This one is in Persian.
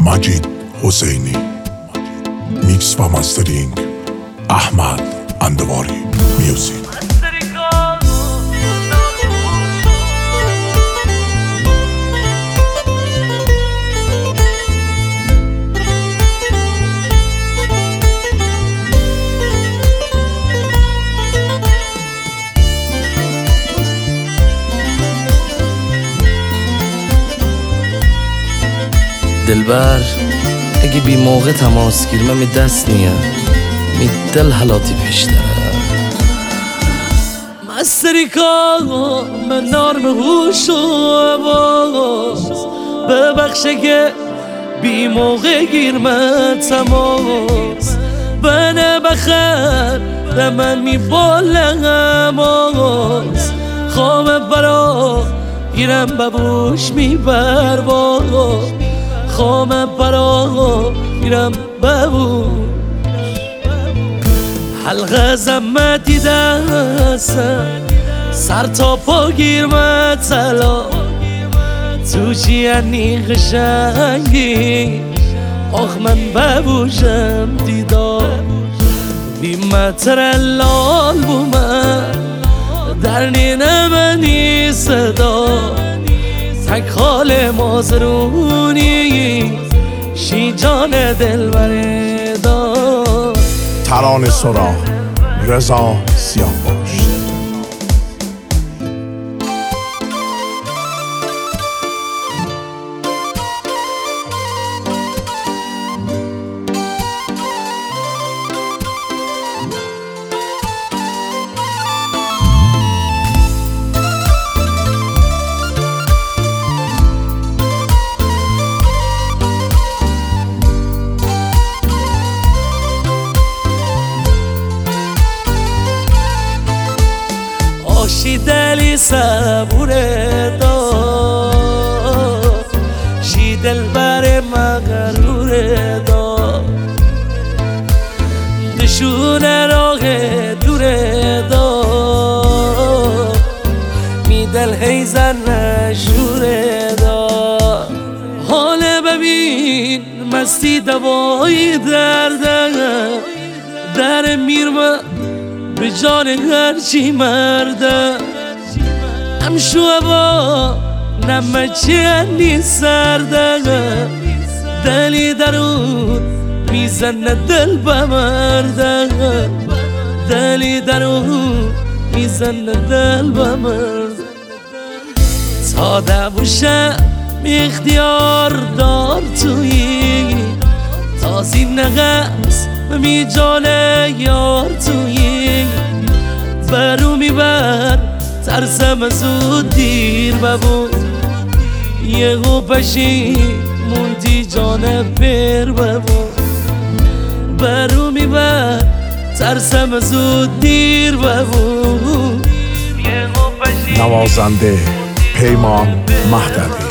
مجید حسینی. میکس و مسترینگ احمد اندواری میوزیک. دلبر اگه بی موقع تماس گیر من می دست نیا می دل حلاتی پیش داره مستریکا من نارم هوش و باز ببخشه که بی موقع گیر من تماس بنه بخیر به من می بالم آز خواب برا گیرم ببوش می بر باز خوام برا میرم ببوش حلقه زمتی دستم سر تا پا گیر مطلا تو چیانی قشنگی آخ من ببوشم دیدار بی مطر لال بومن در نینه منی صدا تک خال مازرونی شی جان دل بردار ترانه سرا رضا سیاه‌پشت. شی دلی صبوره دار شی دل بر مغروره دار دشونه راه دوره دار می دل هیزن نشوره دار حاله ببین مستی دوایی درده در میرمه به جان هرچی مرده امشو با نمچه انی سرده دلی درون میزنه دل بمرده دلی درون میزنه دل بمرده تا دبوشم اختیار دار تویی تازی نقص می جانه یار تویی برو میبر ترسم زود دیر ببون یهو پشیموندی جانه بیر ببون برو میبر ترسم زود دیر ببون نوازنده پیمان مهدوی.